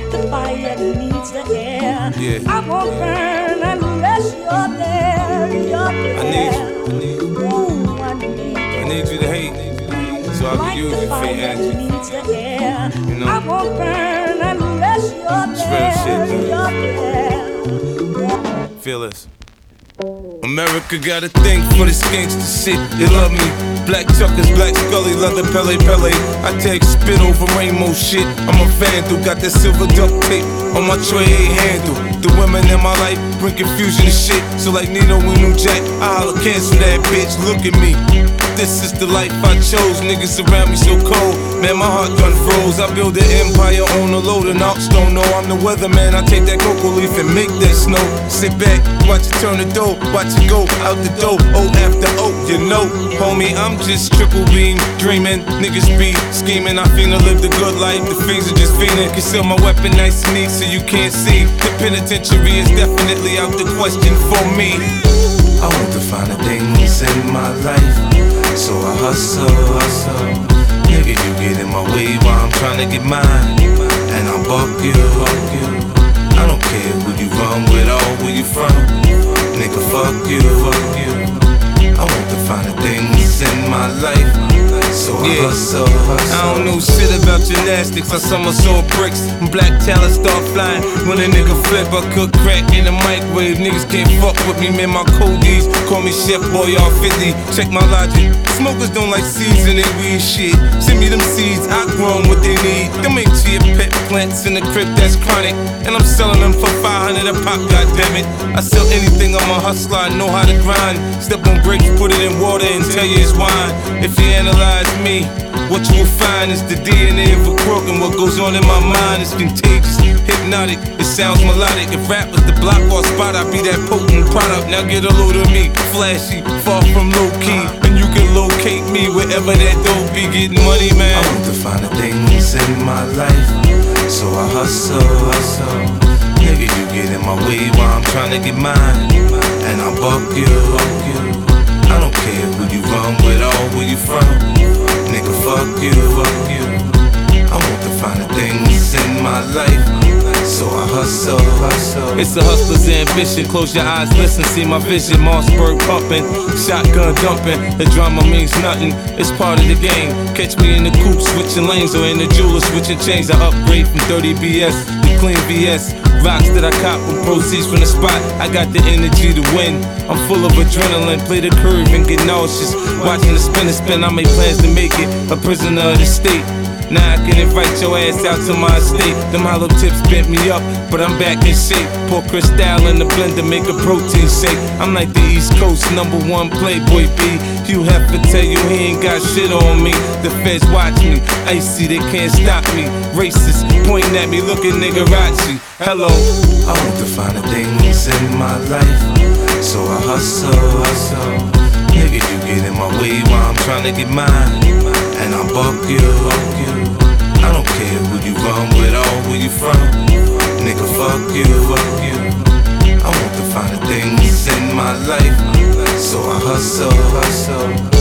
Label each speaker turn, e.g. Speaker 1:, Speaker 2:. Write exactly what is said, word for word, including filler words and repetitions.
Speaker 1: the fire needs the air.
Speaker 2: Yeah.
Speaker 1: I won't burn unless you're there. You're there.
Speaker 2: I need you. I need you.
Speaker 1: Ooh, I need you.
Speaker 2: I need you to hate, so I
Speaker 1: Like
Speaker 2: can use
Speaker 1: the
Speaker 2: your fake
Speaker 1: fire
Speaker 2: energy.
Speaker 1: needs the air.
Speaker 2: You know?
Speaker 1: I won't burn unless you're
Speaker 2: It's real shit,
Speaker 1: there.
Speaker 2: man.
Speaker 1: You're there.
Speaker 2: Feel this. America got a thing for this gangsta shit. They love me. Black Chuckers, Black Scully, leather Pele Pele. I take spit over rainbow shit. I'm a vandal, got that silver duct tape on my tray handle. The women in my life bring confusion and shit. So like Nino and New Jack, I'll cancel that bitch. Look at me. This is the life I chose. Niggas around me so cold. Man, my heart done froze. I build an empire on a load of knocks. Don't know I'm the weatherman. I take that cocoa leaf and make that snow. Sit back, watch it turn the dough. Watch it go out the door. O after O, you know. Homie, I'm just triple beam dreaming. Niggas be scheming. I finna live the good life. The fiends are just fiending. Conceal my weapon nice and neat so you can't see. The penitentiary is definitely out the question for me. I want to find the things in my life, so I hustle, hustle. Nigga, you get in my way while I'm trying to get mine, and I'll buck you, buck you. I don't care who you run with or where you from. Nigga, fuck you, fuck you. I want to find the things in my life, so I yeah. hustle, hustle. I don't know shit about gymnastics. I somersault bricks and black talent start flying. When a nigga flip, I cook crack in the microwave. Niggas can't fuck with me, man. My codies call me Chef Boy R fifty. Check my logic. Smokers don't like seeds in their weed shit. Send me them seeds, I grow them what they need. Them ain't chia pet plants in the crib that's chronic, and I'm selling them for five hundred a pop. Goddammit, I sell anything. I'm a hustler. I know how to grind. Step on brakes, put it in water, and tell you it's wine. If you analyze me, what you will find is the D N A of a crook, and what goes on in my mind is contagious, hypnotic, it sounds melodic. If rap was the block or spot, I'd be that potent product. Now get a load of me, flashy, far from low key, and you can locate me wherever that dope be. Getting money, man. I want to find the things in my life, so I hustle, hustle. Nigga, you get in my way while I'm trying to get mine, and I'll buck you, buck you. I don't care who you run with or where you from. Nigga, fuck you, fuck you. I want to find the things in my life, so I hustle, hustle. It's a hustler's ambition. Close your eyes, listen, see my vision. Mossberg pumping, shotgun dumping. The drama means nothing, it's part of the game. Catch me in the coupe switching lanes, or in the jeweler switching chains. I upgrade from dirty B S to clean V S. Rocks that I cop with proceeds from the spot. I got the energy to win. I'm full of adrenaline. Play the curve and get nauseous. Watching the spin and spin, I make plans to make it a prisoner of the state. Now I can invite your ass out to my estate. Them hollow tips bent me up, but I'm back in shape. Pour Cristal in the blender, make a protein shake. I'm like the East Coast number one Playboy B. Hugh Hefner tell you he ain't got shit on me. The feds watch me, icy, they can't stop me. Racist, pointing at me, looking nigga-rachi. Hello, I want to find the things in my life, so I hustle, hustle. Nigga, you get in my way while I'm trying to get mine, and I'll buck you, buck you. I don't care who you run with or where you from. Nigga, fuck you, fuck you. I want to find the things in my life, so I hustle, hustle.